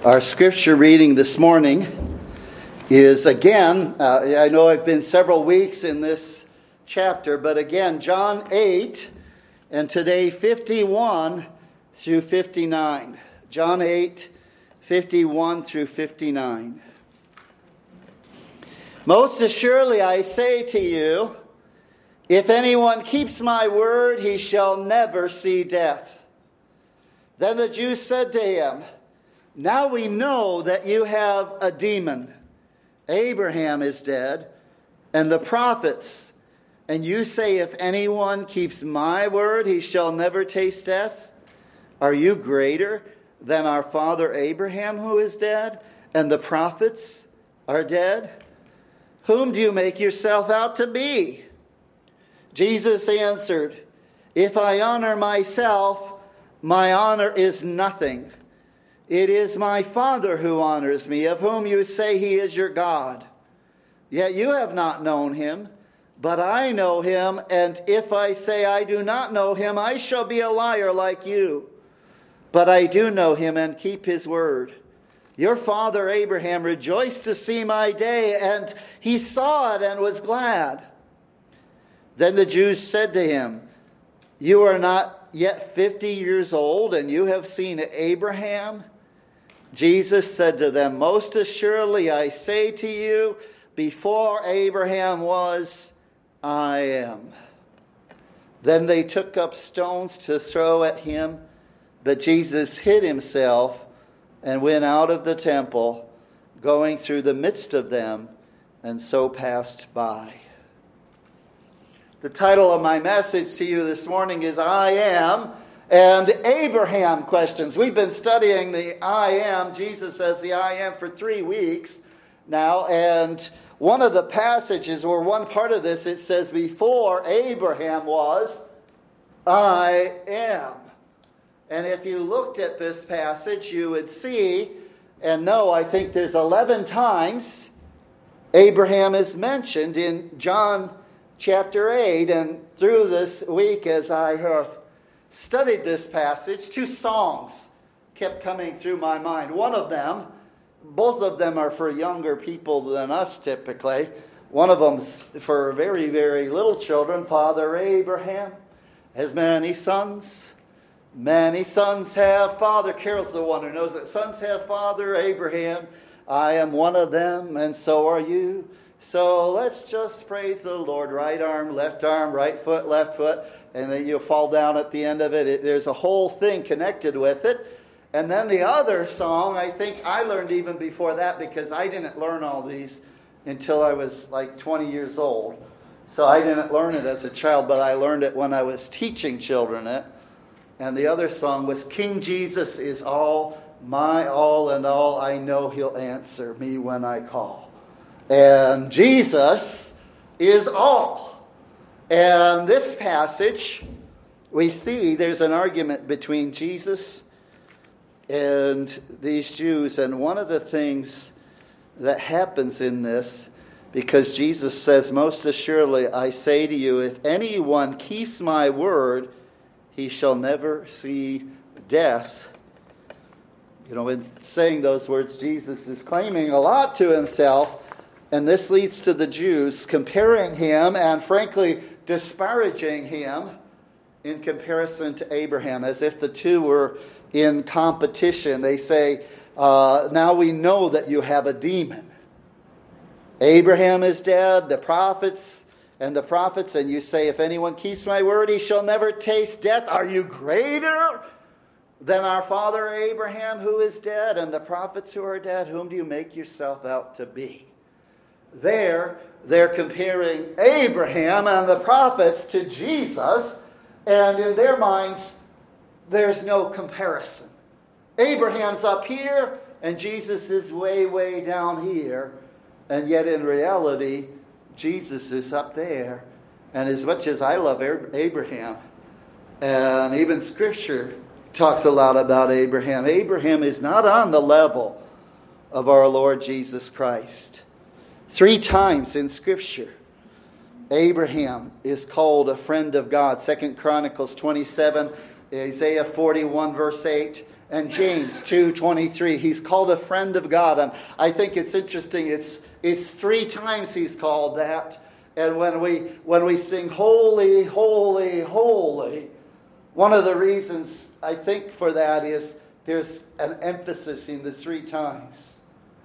Our scripture reading this morning is again, I know I've been several weeks in this chapter, but again, John 8, and today 51 through 59. John 8, 51 through 59. Most assuredly I say to you, if anyone keeps my word, he shall never see death. Then the Jews said to him, now we know that you have a demon. Abraham is dead, and the prophets. And you say, if anyone keeps my word, he shall never taste death. Are you greater than our father Abraham, who is dead, and the prophets are dead? Whom do you make yourself out to be? Jesus answered, if I honor myself, my honor is nothing. It is my Father who honors me, of whom you say he is your God. Yet you have not known him, but I know him, and if I say I do not know him, I shall be a liar like you. But I do know him and keep his word. Your father Abraham rejoiced to see my day, and he saw it and was glad. Then the Jews said to him, you are not yet 50 years old, and you have seen Abraham? Jesus said to them, most assuredly I say to you, before Abraham was, I am. Then they took up stones to throw at him, but Jesus hid himself and went out of the temple, going through the midst of them, and so passed by. The title of my message to you this morning is I Am and Abraham questions. We've been studying the I Am, Jesus as the I Am, for 3 weeks now. And one of the passages, or one part of this, it says, before Abraham was, I am. And if you looked at this passage, you would see and know, I think there's 11 times Abraham is mentioned in John chapter 8. And through this week, as I have studied this passage, 2 songs kept coming through my mind. One of them, both of them are for younger people than us typically. One of them's for very, very little children. Father Abraham has many sons. Many sons have father. Carol's the one who knows that. Sons have father Abraham. I am one of them, and so are you. So let's just praise the Lord. Right arm, right foot, left foot. And then you'll fall down at the end of it. There's a whole thing connected with it. And then the other song, I think I learned even before that, because I didn't learn all these until I was like 20 years old. So I didn't learn it as a child, but I learned it when I was teaching children it. And the other song was, King Jesus is all, my all and all. I know he'll answer me when I call. And Jesus is all. And this passage, we see there's an argument between Jesus and these Jews. And one of the things that happens in this, because Jesus says, most assuredly I say to you, if anyone keeps my word, he shall never see death. You know, in saying those words, Jesus is claiming a lot to himself. And this leads to the Jews comparing him and, frankly, disparaging him in comparison to Abraham, as if the two were in competition. They say, now we know that you have a demon. Abraham is dead, the prophets, and you say, if anyone keeps my word, he shall never taste death. Are you greater than our father Abraham, who is dead, and the prophets who are dead? Whom do you make yourself out to be? They're comparing Abraham and the prophets to Jesus, and in their minds, there's no comparison. Abraham's up here, and Jesus is way, way down here, and yet in reality, Jesus is up there. And as much as I love Abraham, and even Scripture talks a lot about Abraham, Abraham is not on the level of our Lord Jesus Christ. 3 times in Scripture, Abraham is called a friend of God. 2 Chronicles 27, Isaiah 41 verse 8, And James 2:23, he's called a friend of God. And I think it's interesting, it's 3 times he's called that. And when we sing holy, holy, holy, one of the reasons I think for that is there's an emphasis in the 3 times.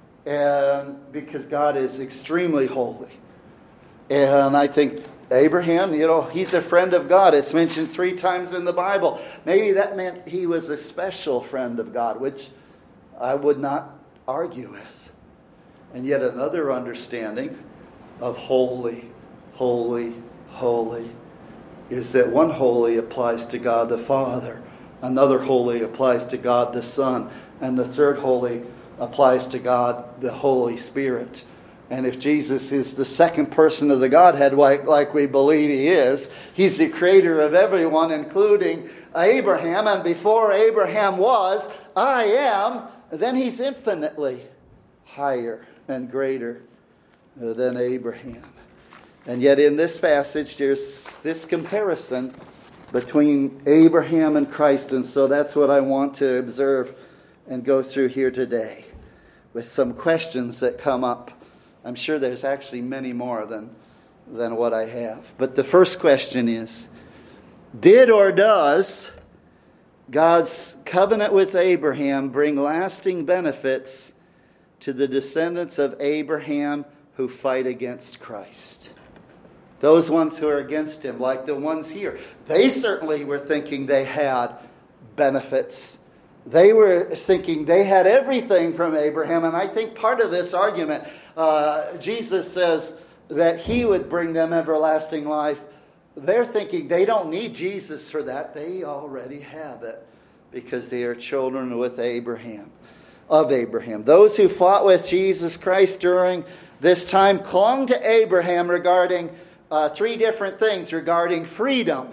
And because God is extremely holy. And I think Abraham, he's a friend of God. It's mentioned 3 times in the Bible. Maybe that meant he was a special friend of God, which I would not argue with. And yet another understanding of holy, holy, holy is that one holy applies to God the Father, another holy applies to God the Son, and the third holy applies to God the Holy Spirit. And if Jesus is the second person of the Godhead, like we believe he is, he's the creator of everyone, including Abraham. And before Abraham was, I am, then he's infinitely higher and greater than Abraham. And yet in this passage, there's this comparison between Abraham and Christ. And so that's what I want to observe and go through here today with some questions that come up. I'm sure there's actually many more than what I have. But the first question is, did or does God's covenant with Abraham bring lasting benefits to the descendants of Abraham who fight against Christ? Those ones who are against him, like the ones here, they certainly were thinking they had benefits. They were thinking they had everything from Abraham. And I think part of this argument, Jesus says that he would bring them everlasting life. They're thinking they don't need Jesus for that. They already have it because they are children of Abraham. Those who fought with Jesus Christ during this time clung to Abraham regarding 3 different things regarding freedom.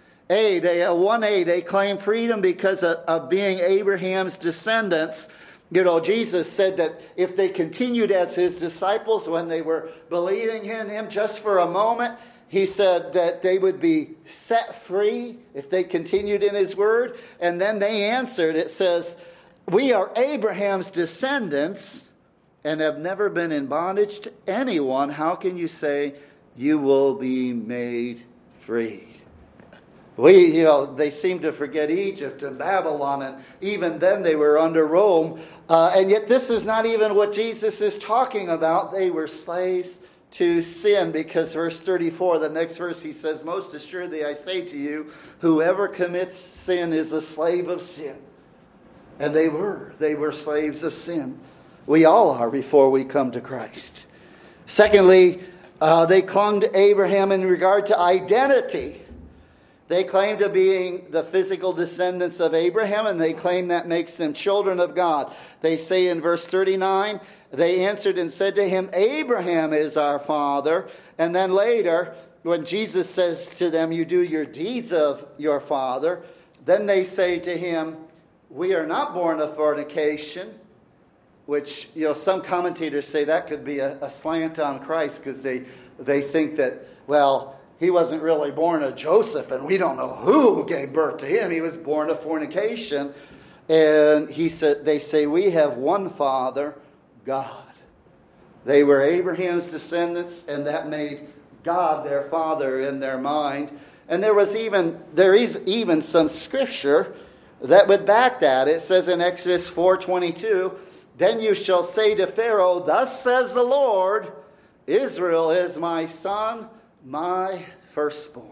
They claim freedom because of being Abraham's descendants. Jesus said that if they continued as his disciples when they were believing in him just for a moment, he said that they would be set free if they continued in his word. And then they answered, it says, we are Abraham's descendants and have never been in bondage to anyone. How can you say you will be made free? They seem to forget Egypt and Babylon, and even then they were under Rome. And yet this is not even what Jesus is talking about. They were slaves to sin, because verse 34, the next verse, he says, most assuredly I say to you, whoever commits sin is a slave of sin. And they were slaves of sin. We all are before we come to Christ. Secondly, they clung to Abraham in regard to identity. They claim to being the physical descendants of Abraham, and they claim that makes them children of God. They say in verse 39, they answered and said to him, Abraham is our father. And then later, when Jesus says to them, you do your deeds of your father, then they say to him, we are not born of fornication, which, some commentators say that could be a slant on Christ, because they think that, well, he wasn't really born of Joseph, and we don't know who gave birth to him. He was born of fornication. And they say, we have one Father, God. They were Abraham's descendants, and that made God their Father in their mind. And there is even some scripture that would back that. It says in Exodus 4:22, then you shall say to Pharaoh, thus says the Lord, Israel is my son, my firstborn.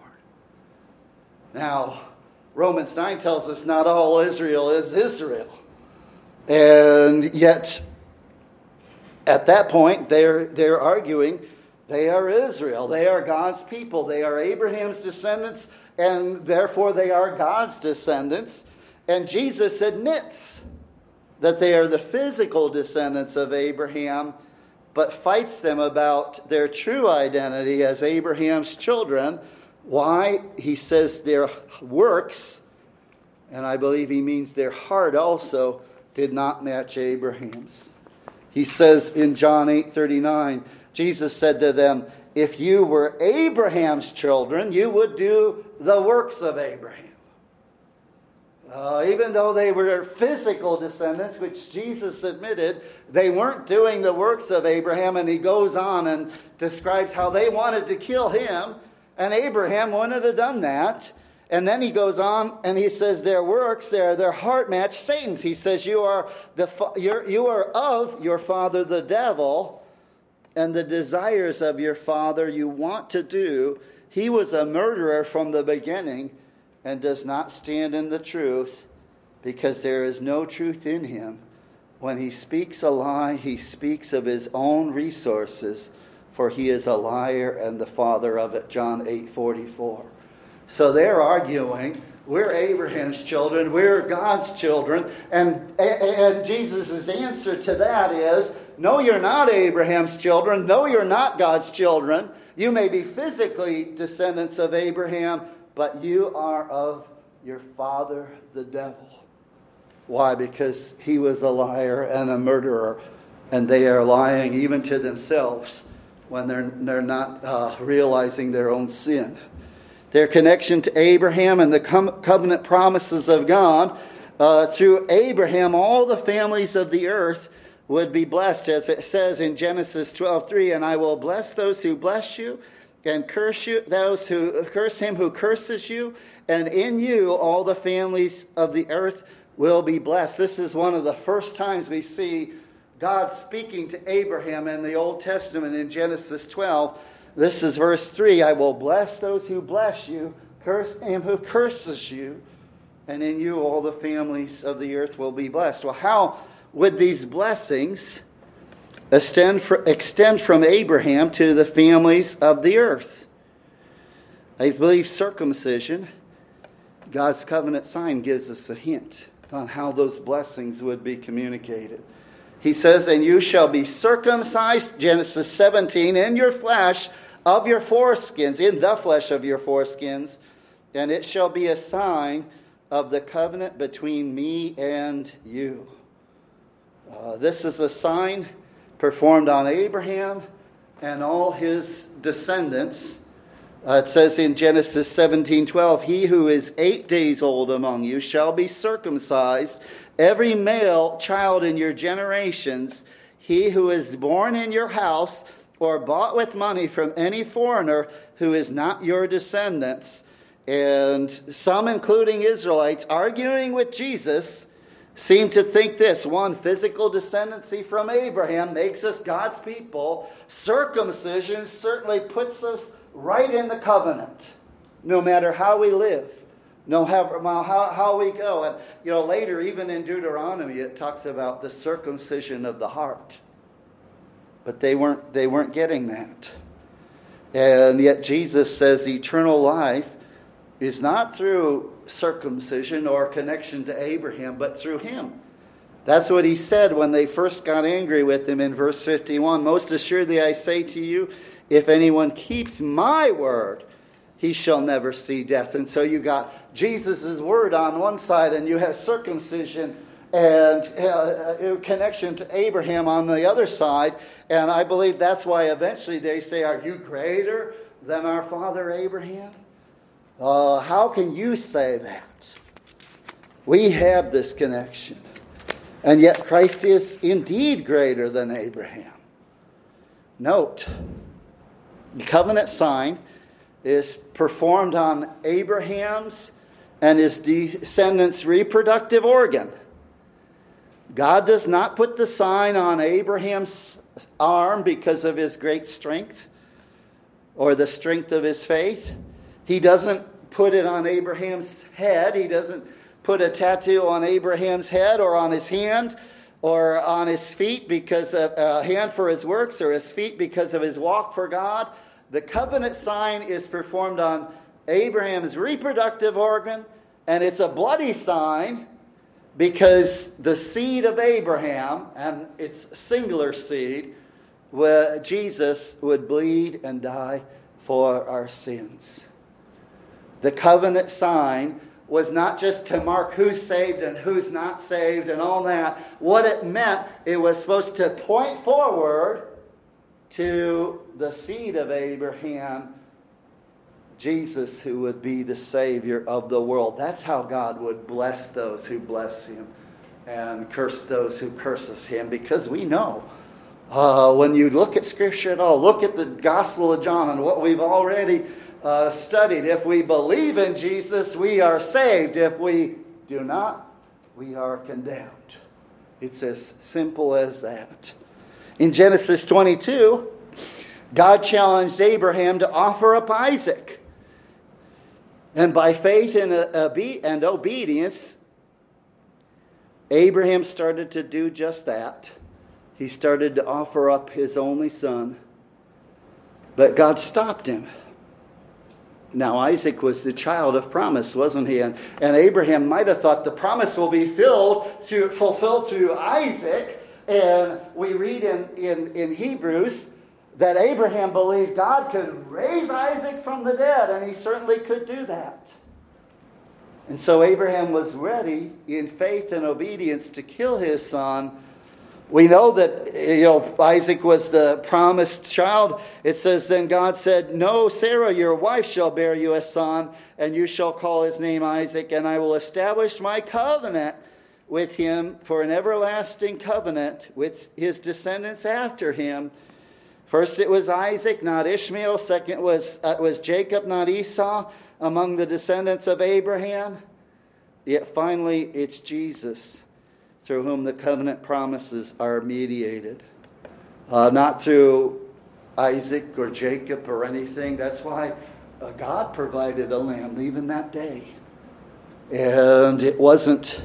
Now, Romans 9 tells us not all Israel is Israel. And yet, at that point, they're arguing they are Israel. They are God's people. They are Abraham's descendants, and therefore they are God's descendants. And Jesus admits that they are the physical descendants of Abraham, but fights them about their true identity as Abraham's children. Why? He says their works, and I believe he means their heart also, did not match Abraham's. He says in John 8:39, Jesus said to them, if you were Abraham's children, you would do the works of Abraham. Even though they were physical descendants, which Jesus admitted, they weren't doing the works of Abraham. And he goes on and describes how they wanted to kill him. And Abraham wouldn't have done that. And then he goes on and he says their works, their heart match Satan's. He says you are of your father the devil, and the desires of your father you want to do. He was a murderer from the beginning and does not stand in the truth, because there is no truth in him. When he speaks a lie, he speaks of his own resources, for he is a liar and the father of it. John 8:44. So they're arguing, we're Abraham's children, we're God's children, and Jesus' answer to that is, no, you're not Abraham's children, no, you're not God's children. You may be physically descendants of Abraham, but you are of your father, the devil. Why? Because he was a liar and a murderer, and they are lying even to themselves when they're not realizing their own sin. Their connection to Abraham and the covenant promises of God, through Abraham, all the families of the earth would be blessed, as it says in Genesis 12:3, and I will bless those who bless you, and curse you, those who curse him who curses you, and in you all the families of the earth will be blessed. This is one of the first times we see God speaking to Abraham in the Old Testament in Genesis 12. This is verse 3, I will bless those who bless you, curse him who curses you, and in you all the families of the earth will be blessed. Well, how would these blessings extend from Abraham to the families of the earth? I believe circumcision, God's covenant sign, gives us a hint on how those blessings would be communicated. He says, and you shall be circumcised, Genesis 17, in your flesh of your foreskins, in the flesh of your foreskins, and it shall be a sign of the covenant between me and you. This is a sign performed on Abraham and all his descendants. It says in Genesis 17:12, he who is 8 days old among you shall be circumcised, every male child in your generations, he who is born in your house or bought with money from any foreigner who is not your descendants. And some, including Israelites, arguing with Jesus, seem to think this. One, physical descendancy from Abraham makes us God's people. Circumcision certainly puts us right in the covenant, no matter how we live, no matter how we go. And later, even in Deuteronomy, it talks about the circumcision of the heart. But they weren't getting that. And yet Jesus says eternal life is not through circumcision or connection to Abraham, but through him. That's what he said when they first got angry with him in verse 51. Most assuredly I say to you, if anyone keeps my word, he shall never see death. And so you got Jesus' word on one side, and you have circumcision and connection to Abraham on the other side. And I believe that's why eventually they say, are you greater than our father Abraham? How can you say that? We have this connection. And yet Christ is indeed greater than Abraham. Note, the covenant sign is performed on Abraham's and his descendants' reproductive organ. God does not put the sign on Abraham's arm because of his great strength or the strength of his faith. He doesn't put it on Abraham's head. He doesn't put a tattoo on Abraham's head or on his hand or on his feet because of a hand for his works or his feet because of his walk for God. The covenant sign is performed on Abraham's reproductive organ, and it's a bloody sign because the seed of Abraham, and its singular seed, Jesus would bleed and die for our sins. The covenant sign was not just to mark who's saved and who's not saved and all that. What it meant, it was supposed to point forward to the seed of Abraham Jesus who would be the Savior of the world. That's how God would bless those who bless him and curse those who curses him. Because we know, when you look at Scripture at all, look at the Gospel of John and what we've already studied. If we believe in Jesus, we are saved. If we do not, we are condemned. It's as simple as that. In Genesis 22, God challenged Abraham to offer up Isaac. And by faith and obedience, Abraham started to do just that. He started to offer up his only son. But God stopped him. Now, Isaac was the child of promise, wasn't he? And Abraham might have thought the promise will be fulfilled through Isaac. And we read in Hebrews that Abraham believed God could raise Isaac from the dead, and he certainly could do that. And so Abraham was ready in faith and obedience to kill his son. We know that Isaac was the promised child. It says, then God said, no, Sarah, your wife, shall bear you a son, and you shall call his name Isaac, and I will establish my covenant with him for an everlasting covenant with his descendants after him. First it was Isaac, not Ishmael. Second was Jacob, not Esau, among the descendants of Abraham. Yet finally it's Jesus, through whom the covenant promises are mediated. Not through Isaac or Jacob or anything. That's why God provided a lamb even that day. And it wasn't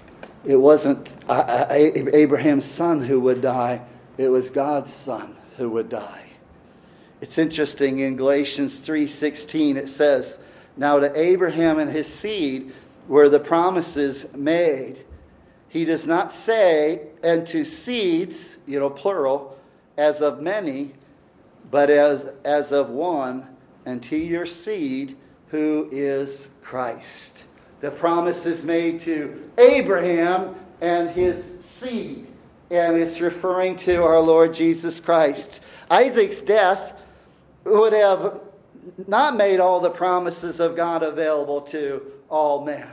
Abraham's son who would die. It was God's son who would die. It's interesting, in Galatians 3:16 it says, now to Abraham and his seed were the promises made. He does not say, and to seeds, plural, as of many, but as of one, and to your seed, who is Christ. The promise is made to Abraham and his seed. And it's referring to our Lord Jesus Christ. Isaac's death would have not made all the promises of God available to all men.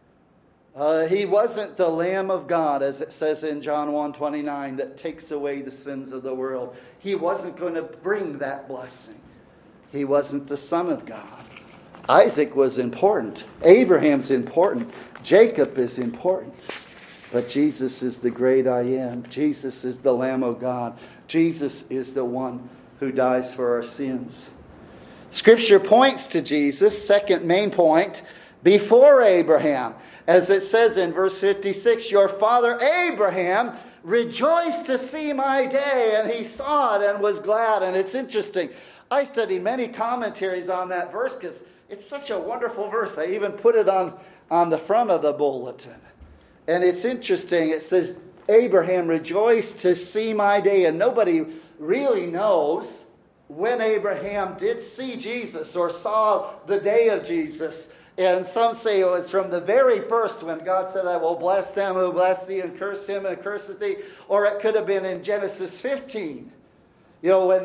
He wasn't the Lamb of God, as it says in John 1:29, that takes away the sins of the world. He wasn't going to bring that blessing. He wasn't the Son of God. Isaac was important. Abraham's important. Jacob is important. But Jesus is the great I am. Jesus is the Lamb of God. Jesus is the one who dies for our sins. Scripture points to Jesus, second main point, before Abraham. As it says in verse 56, your father Abraham rejoiced to see my day, and he saw it and was glad. And it's interesting. I studied many commentaries on that verse because it's such a wonderful verse. I even put it on the front of the bulletin. And it's interesting. It says, Abraham rejoiced to see my day. And nobody really knows when Abraham did see Jesus or saw the day of Jesus. And some say it was from the very first when God said, I will bless them who bless thee and curse him and curses thee. Or it could have been in Genesis 15. When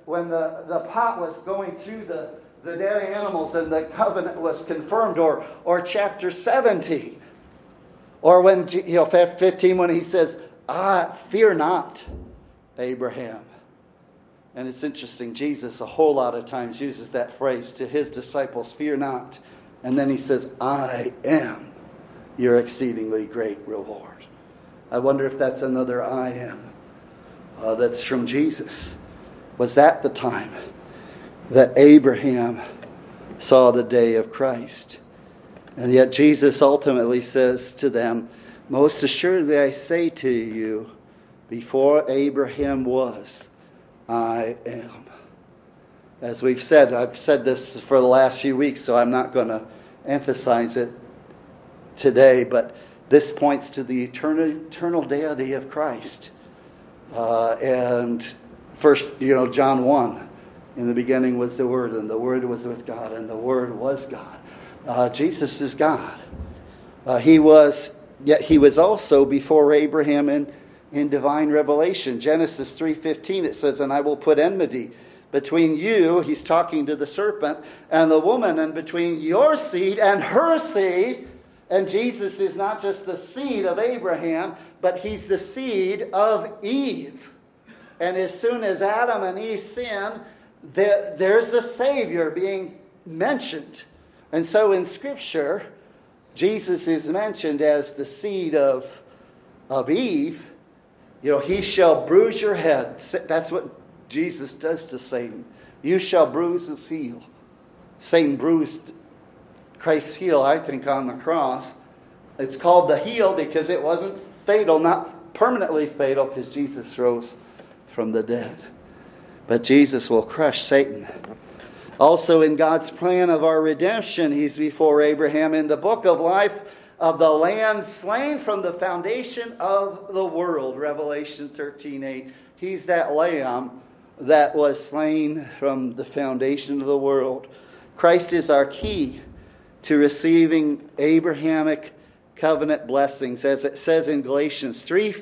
the pot was going through the dead animals and the covenant was confirmed. Or chapter 17. Or when, 15, when he says, fear not, Abraham. And it's interesting, Jesus a whole lot of times uses that phrase to his disciples, fear not. And then he says, I am your exceedingly great reward. I wonder if that's another I am that's from Jesus. Was that the time that Abraham saw the day of Christ? And yet Jesus ultimately says to them, most assuredly I say to you, before Abraham was, I am. As we've said, I've said this for the last few weeks, so I'm not going to emphasize it today, but this points to the eternal deity of Christ. And first, John 1, in the beginning was the Word, and the Word was with God, and the Word was God. Jesus is God. He was also before Abraham in divine revelation. Genesis 3:15, it says, and I will put enmity between you, he's talking to the serpent, and the woman, and between your seed and her seed. And Jesus is not just the seed of Abraham, but he's the seed of Eve. And as soon as Adam and Eve sin, there's the Savior being mentioned. And so in Scripture, Jesus is mentioned as the seed of Eve. He shall bruise your head. That's what Jesus does to Satan. You shall bruise his heel. Satan bruised Christ's heel, I think, on the cross. It's called the heel because it wasn't fatal, not permanently fatal, because Jesus rose from the dead. But Jesus will crush Satan. Also in God's plan of our redemption, he's before Abraham in the book of life of the Lamb slain from the foundation of the world, Revelation 13:8. He's that Lamb that was slain from the foundation of the world. Christ is our key to receiving Abrahamic covenant blessings, as it says in Galatians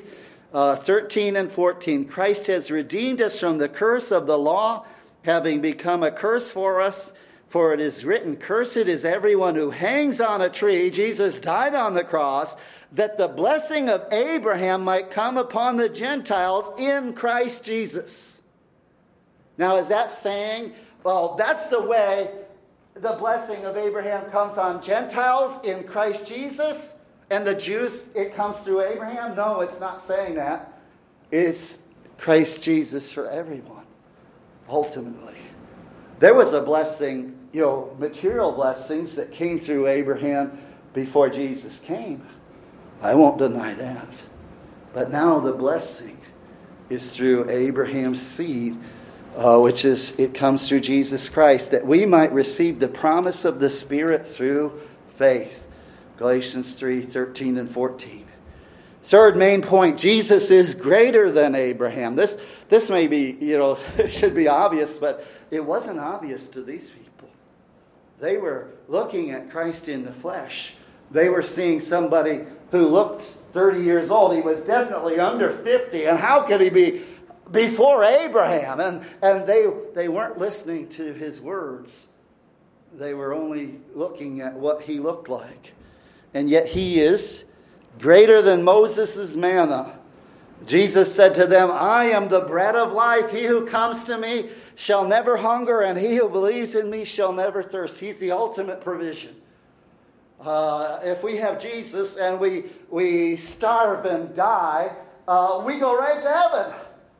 3:13 and 14. Christ has redeemed us from the curse of the law, having become a curse for us. For it is written, cursed is everyone who hangs on a tree. Jesus died on the cross, that the blessing of Abraham might come upon the Gentiles in Christ Jesus. Now, is that saying, well, that's the way the blessing of Abraham comes on Gentiles in Christ Jesus, and the Jews, it comes through Abraham? No, it's not saying that. It's Christ Jesus for everyone, ultimately. There was a blessing, material blessings that came through Abraham before Jesus came. I won't deny that. But now the blessing is through Abraham's seed, it comes through Jesus Christ, that we might receive the promise of the Spirit through faith. Galatians 3:13 and 14. Third main point, Jesus is greater than Abraham. This may be, it should be obvious, but it wasn't obvious to these people. They were looking at Christ in the flesh. They were seeing somebody who looked 30 years old. He was definitely under 50. And how could he be before Abraham? And they weren't listening to his words. They were only looking at what he looked like. And yet he is greater than Moses' manna. Jesus said to them, I am the bread of life. He who comes to me shall never hunger, and he who believes in me shall never thirst. He's the ultimate provision. If we have Jesus and we starve and die, we go right to heaven.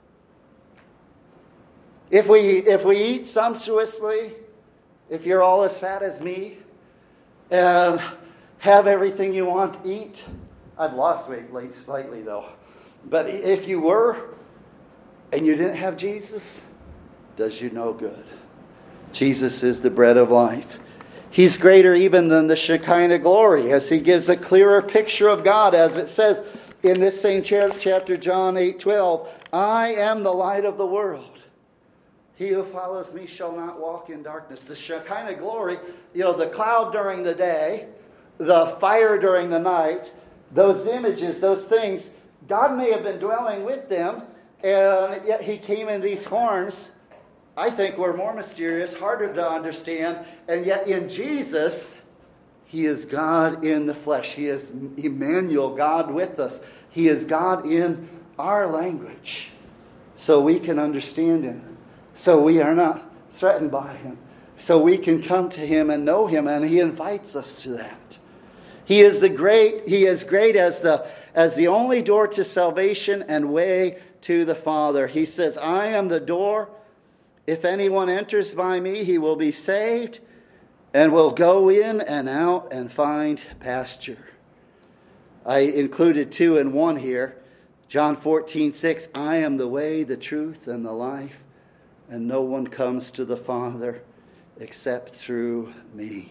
If we eat sumptuously, if you're all as fat as me, and have everything you want to eat, I've lost weight lately though. But if you were, and you didn't have Jesus, does you no good. Jesus is the bread of life. He's greater even than the Shekinah glory, as he gives a clearer picture of God, as it says in this same chapter, John 8:12, I am the light of the world. He who follows me shall not walk in darkness. The Shekinah glory, the cloud during the day, the fire during the night, those images, those things, God may have been dwelling with them, and yet he came in these forms. I think were more mysterious, harder to understand, and yet in Jesus, he is God in the flesh. He is Emmanuel, God with us. He is God in our language, so we can understand him, so we are not threatened by him, so we can come to him and know him, and he invites us to that. He is great as the only door to salvation and way to the Father. He says, I am the door. If anyone enters by me, he will be saved and will go in and out and find pasture. I included 2 in 1 here. John 14:6, I am the way, the truth, and the life, and no one comes to the Father except through me.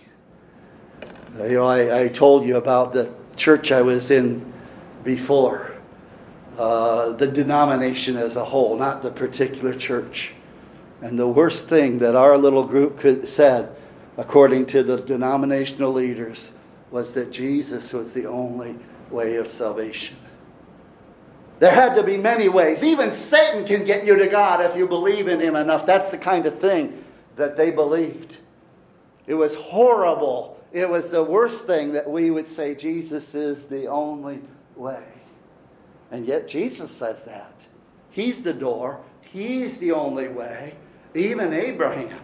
I told you about the church I was in before. The denomination as a whole, not the particular church. And the worst thing that our little group said, according to the denominational leaders, was that Jesus was the only way of salvation. There had to be many ways. Even Satan can get you to God if you believe in him enough. That's the kind of thing that they believed. It was horrible. It was the worst thing that we would say Jesus is the only way. And yet Jesus says that. He's the door. He's the only way. Even Abraham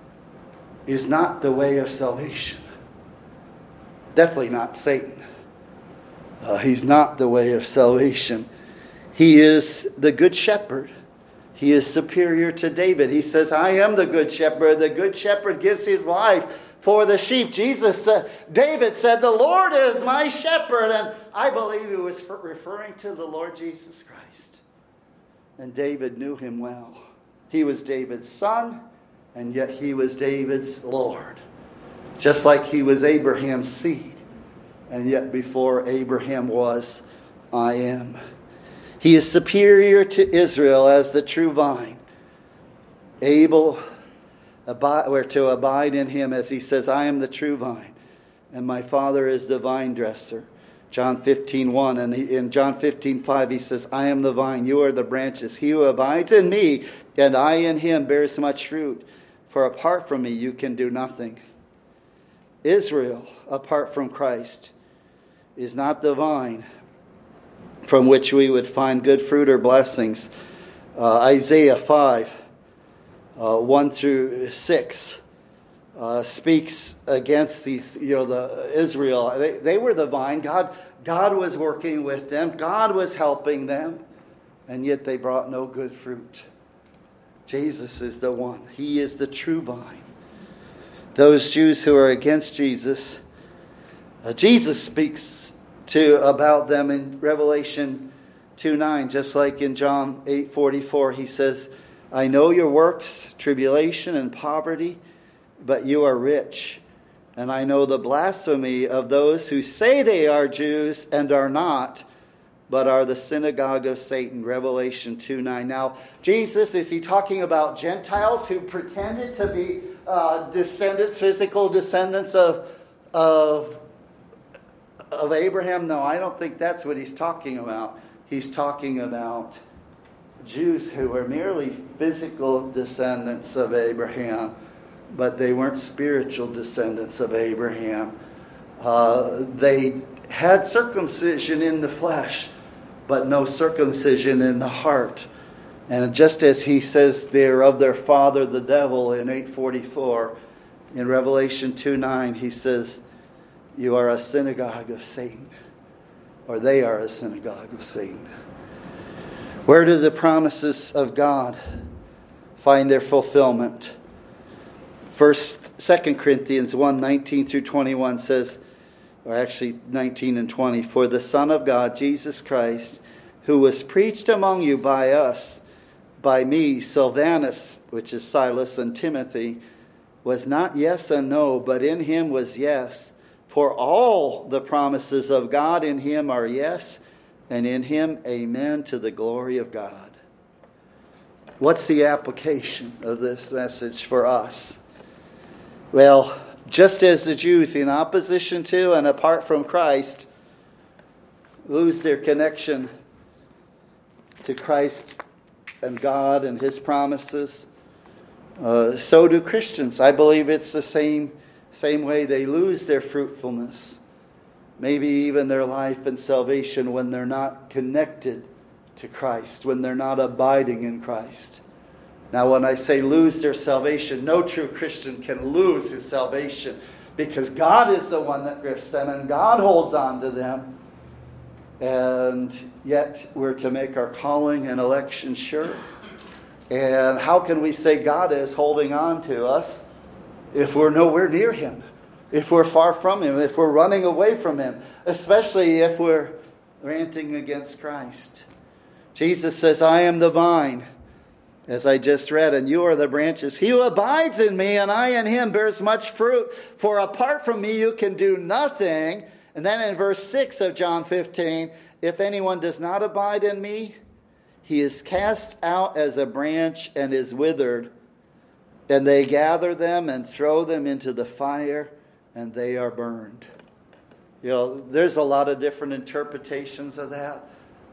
is not the way of salvation. Definitely not Satan. He's not the way of salvation. He is the good shepherd. He is superior to David. He says, I am the good shepherd. The good shepherd gives his life for the sheep. David said, the Lord is my shepherd. And I believe he was referring to the Lord Jesus Christ. And David knew him well. He was David's son, and yet he was David's Lord. Just like he was Abraham's seed. And yet before Abraham was, I am. He is superior to Israel as the true vine, able to abide in him, as he says, I am the true vine, and my Father is the vine dresser. John 15:1, and in John 15:5 he says, I am the vine, you are the branches. He who abides in me, and I in him, bears much fruit. For apart from me you can do nothing. Israel, apart from Christ, is not the vine from which we would find good fruit or blessings. Isaiah 5, 1 through 6, speaks against these, the Israel. They were the vine. God was working with them. God was helping them. And yet they brought no good fruit. Jesus is the one. He is the true vine. Those Jews who are against Jesus, Jesus speaks about them in Revelation 2:9, just like in John 8:44. He says, I know your works, tribulation and poverty, but you are rich. And I know the blasphemy of those who say they are Jews and are not, but are the synagogue of Satan. Revelation 2:9. Now, Jesus, is he talking about Gentiles who pretended to be physical descendants of Abraham? No, I don't think that's what he's talking about. He's talking about Jews who were merely physical descendants of Abraham, but they weren't spiritual descendants of Abraham. They had circumcision in the flesh, but no circumcision in the heart. And just as he says they're of their father the devil in 8:44, in Revelation 2:9 he says, you are a synagogue of Satan. Or they are a synagogue of Satan. Where do the promises of God find their fulfillment? 2 Corinthians 1:19 through 21 says, or actually 19 and 20, for the Son of God, Jesus Christ, who was preached among you by us, by me, Silvanus, which is Silas, and Timothy, was not yes and no, but in him was yes. For all the promises of God in him are yes, and in him amen, to the glory of God. What's the application of this message for us? Well, just as the Jews, in opposition to and apart from Christ, lose their connection to Christ and God and his promises, so do Christians. I believe it's the same way they lose their fruitfulness, maybe even their life and salvation, when they're not connected to Christ, when they're not abiding in Christ. Now, when I say lose their salvation, no true Christian can lose his salvation, because God is the one that grips them and God holds on to them. And yet we're to make our calling and election sure. And how can we say God is holding on to us if we're nowhere near him, if we're far from him, if we're running away from him, especially if we're ranting against Christ? Jesus says, I am the vine, as I just read, and you are the branches. He who abides in me and I in him bears much fruit, for apart from me you can do nothing. And then in verse 6 of John 15, if anyone does not abide in me, he is cast out as a branch and is withered. And they gather them and throw them into the fire, and they are burned. There's a lot of different interpretations of that.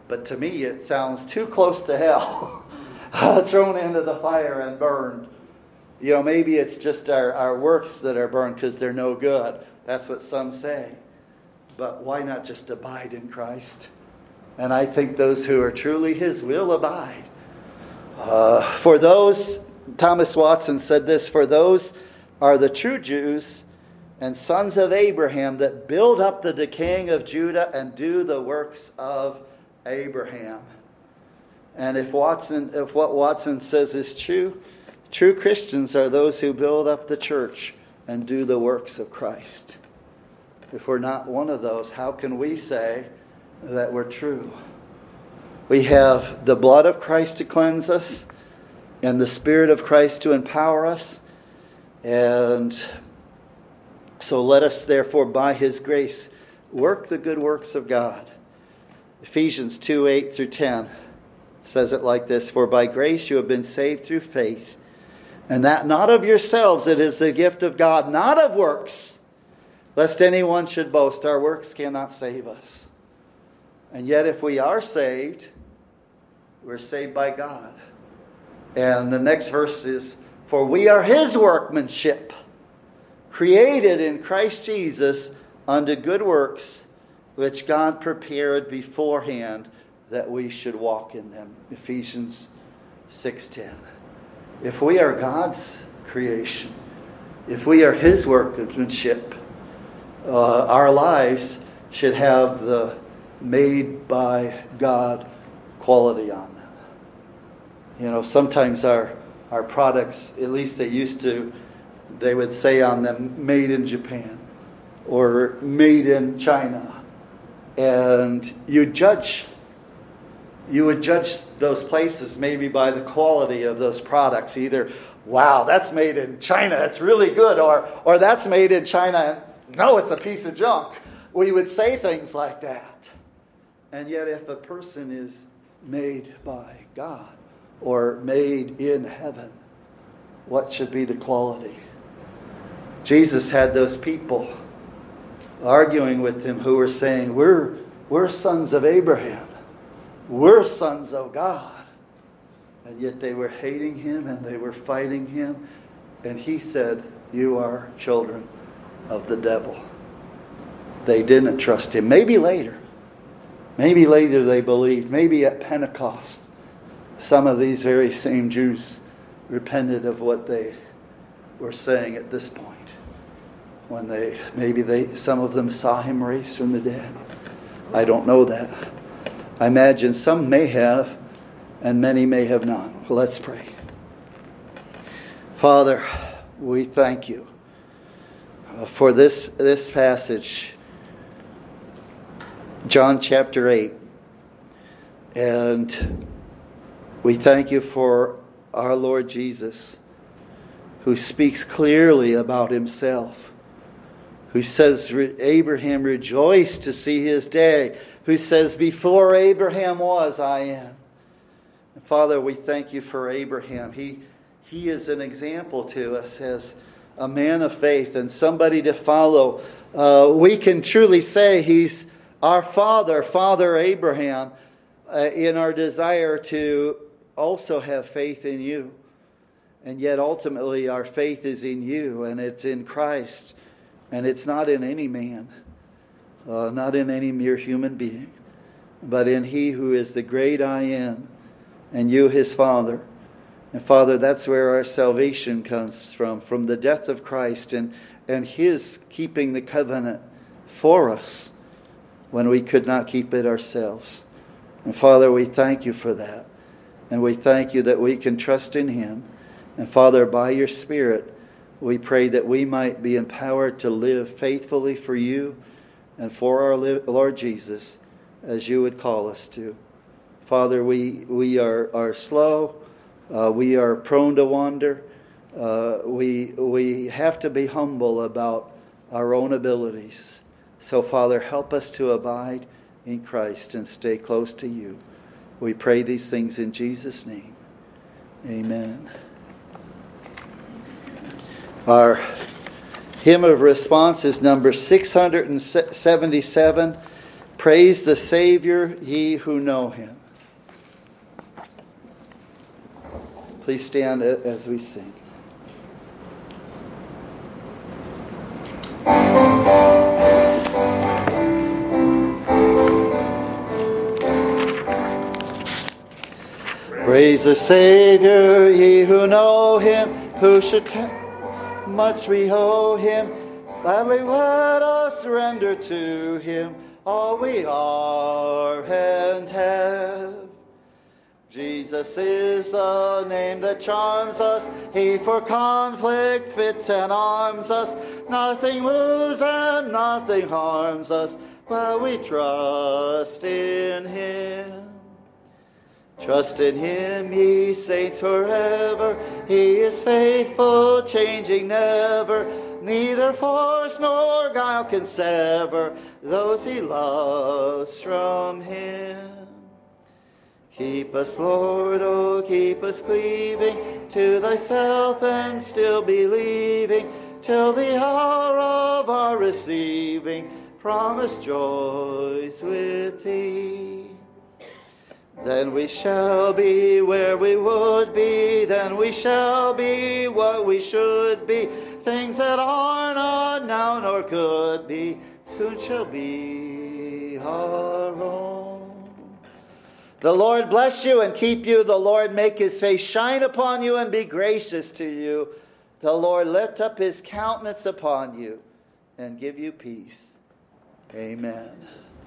But to me, it sounds too close to hell. Thrown into the fire and burned. Maybe it's just our works that are burned because they're no good. That's what some say. But why not just abide in Christ? And I think those who are truly His will abide. For those, Thomas Watson said this, for those are the true Jews and sons of Abraham that build up the decaying of Judah and do the works of Abraham. And if what Watson says is true, true Christians are those who build up the church and do the works of Christ. If we're not one of those, how can we say that we're true? We have the blood of Christ to cleanse us and the Spirit of Christ to empower us. And so let us therefore by His grace work the good works of God. Ephesians 2:8-10 says it like this, for by grace you have been saved through faith, and that not of yourselves, it is the gift of God, not of works, lest anyone should boast. Our works cannot save us. And yet if we are saved, we're saved by God. And the next verse is, for we are His workmanship, created in Christ Jesus unto good works, which God prepared beforehand that we should walk in them. Ephesians 6:10. If we are God's creation, if we are His workmanship, our lives should have the made by God quality on them. Sometimes our products, at least they would say on them, made in Japan or made in China. And you would judge those places maybe by the quality of those products. Either, wow, that's made in China, it's really good, or that's made in China, and no, it's a piece of junk. We would say things like that. And yet if a person is made by God or made in heaven, what should be the quality? Jesus had those people arguing with Him who were saying, we're sons of Abraham. We're sons of God. And yet they were hating Him and they were fighting Him. And He said, you are children of the devil. They didn't trust Him. Maybe later they believed. Maybe at Pentecost, some of these very same Jews repented of what they were saying at this point. When some of them saw Him raised from the dead. I don't know that. I imagine some may have, and many may have not. Well, let's pray. Father, we thank You for this passage, John chapter 8. And we thank You for our Lord Jesus, who speaks clearly about Himself, who says, Abraham rejoiced to see his day, who says, before Abraham was, I am. And Father, we thank You for Abraham. He is an example to us as a man of faith and somebody to follow. We can truly say he's our Father Abraham, in our desire to also have faith in You. And yet ultimately our faith is in You, and it's in Christ. And it's not in any man, not in any mere human being, but in He who is the great I Am, and You, His Father. And Father, that's where our salvation comes from the death of Christ and His keeping the covenant for us when we could not keep it ourselves. And Father, we thank You for that. And we thank You that we can trust in Him. And Father, by Your Spirit, we pray that we might be empowered to live faithfully for You and for our Lord Jesus, as You would call us to. Father, we are slow. We are prone to wander. We have to be humble about our own abilities. So, Father, help us to abide in Christ and stay close to You. We pray these things in Jesus' name. Amen. Our hymn of response is number 677, Praise the Savior, ye who know him. Please stand as we sing. Praise the Savior, ye who know him, who should much we owe him. Gladly let us render to him all we are and have. Jesus is the name that charms us. He for conflict fits and arms us. Nothing moves and nothing harms us while we trust in him. Trust in him, ye saints, forever. He is faithful, changing never. Neither force nor guile can sever those he loves from him. Keep us, Lord, oh, keep us cleaving to thyself and still believing till the hour of our receiving promised joys with thee. Then we shall be where we would be, then we shall be what we should be. Things that are not now nor could be, soon shall be our own. The Lord bless you and keep you. The Lord make his face shine upon you and be gracious to you. The Lord lift up his countenance upon you and give you peace. Amen.